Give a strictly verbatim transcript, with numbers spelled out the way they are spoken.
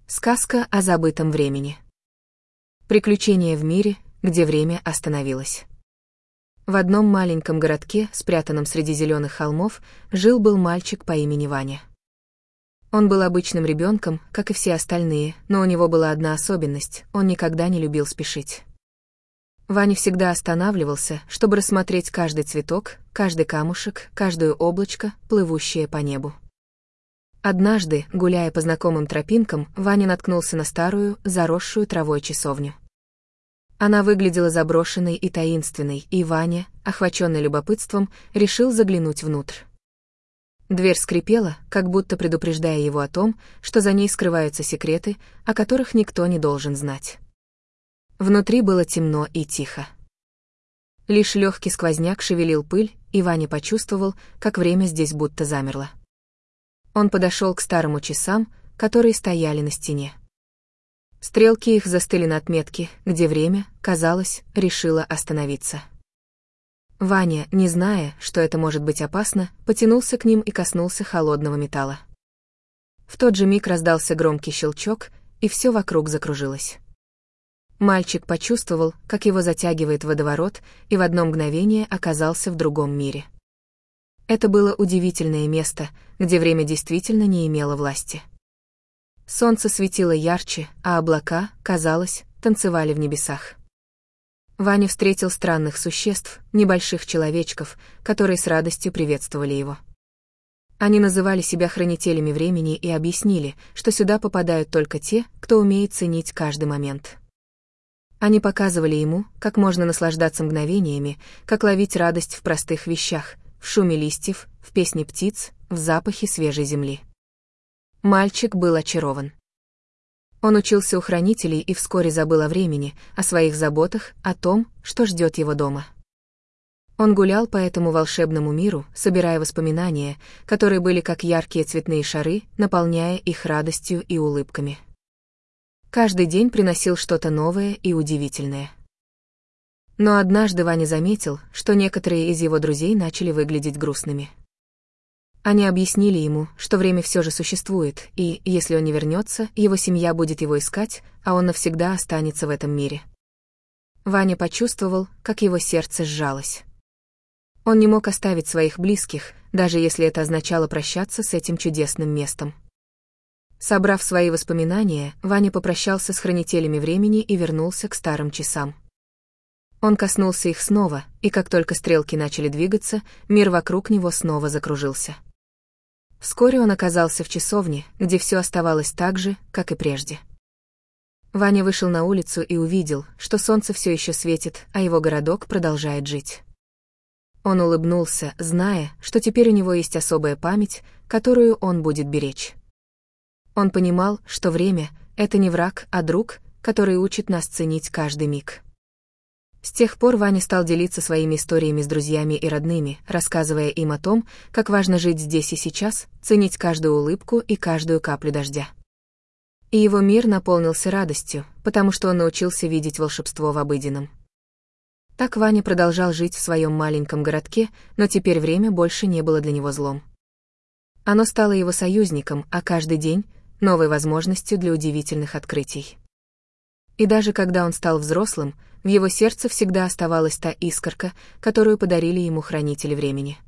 Сказка о забытом времени. Приключения в мире, где время остановилось. В одном маленьком городке, спрятанном среди зеленых холмов, жил-был мальчик по имени Ваня. Он был обычным ребенком, как и все остальные, но у него была одна особенность — он никогда не любил спешить. Ваня всегда останавливался, чтобы рассмотреть каждый цветок, каждый камушек, каждое облачко, плывущее по небу. Однажды, гуляя по знакомым тропинкам, Ваня наткнулся на старую, заросшую травой часовню. Она выглядела заброшенной и таинственной, и Ваня, охваченный любопытством, решил заглянуть внутрь. Дверь скрипела, как будто предупреждая его о том, что за ней скрываются секреты, о которых никто не должен знать. Внутри было темно и тихо. Лишь легкий сквозняк шевелил пыль, и Ваня почувствовал, как время здесь будто замерло. Он подошел к старым часам, которые стояли на стене. Стрелки их застыли на отметке, где время, казалось, решило остановиться. Ваня, не зная, что это может быть опасно, потянулся к ним и коснулся холодного металла. В тот же миг раздался громкий щелчок, и все вокруг закружилось. Мальчик почувствовал, как его затягивает водоворот, и в одно мгновение оказался в другом мире. Это было удивительное место, где время действительно не имело власти. Солнце светило ярче, а облака, казалось, танцевали в небесах. Ваня встретил странных существ, небольших человечков, которые с радостью приветствовали его. Они называли себя хранителями времени и объяснили, что сюда попадают только те, кто умеет ценить каждый момент. Они показывали ему, как можно наслаждаться мгновениями, как ловить радость в простых вещах, в шуме листьев, в песне птиц, в запахе свежей земли. Мальчик был очарован. Он учился у хранителей и вскоре забыл о времени, о своих заботах, о том, что ждет его дома. Он гулял по этому волшебному миру, собирая воспоминания, которые были как яркие цветные шары, наполняя их радостью и улыбками. Каждый день приносил что-то новое и удивительное. Но однажды Ваня заметил, что некоторые из его друзей начали выглядеть грустными. Они объяснили ему, что время все же существует, и, если он не вернется, его семья будет его искать, а он навсегда останется в этом мире. Ваня почувствовал, как его сердце сжалось. Он не мог оставить своих близких, даже если это означало прощаться с этим чудесным местом. Собрав свои воспоминания, Ваня попрощался с хранителями времени и вернулся к старым часам. Он коснулся их снова, и как только стрелки начали двигаться, мир вокруг него снова закружился. Вскоре он оказался в часовне, где все оставалось так же, как и прежде. Ваня вышел на улицу и увидел, что солнце все еще светит, а его городок продолжает жить. Он улыбнулся, зная, что теперь у него есть особая память, которую он будет беречь. Он понимал, что время — это не враг, а друг, который учит нас ценить каждый миг. С тех пор Ваня стал делиться своими историями с друзьями и родными, рассказывая им о том, как важно жить здесь и сейчас, ценить каждую улыбку и каждую каплю дождя. И его мир наполнился радостью, потому что он научился видеть волшебство в обыденном. Так Ваня продолжал жить в своем маленьком городке, но теперь время больше не было для него злом. Оно стало его союзником, а каждый день — новой возможностью для удивительных открытий. И даже когда он стал взрослым, в его сердце всегда оставалась та искорка, которую подарили ему хранители времени.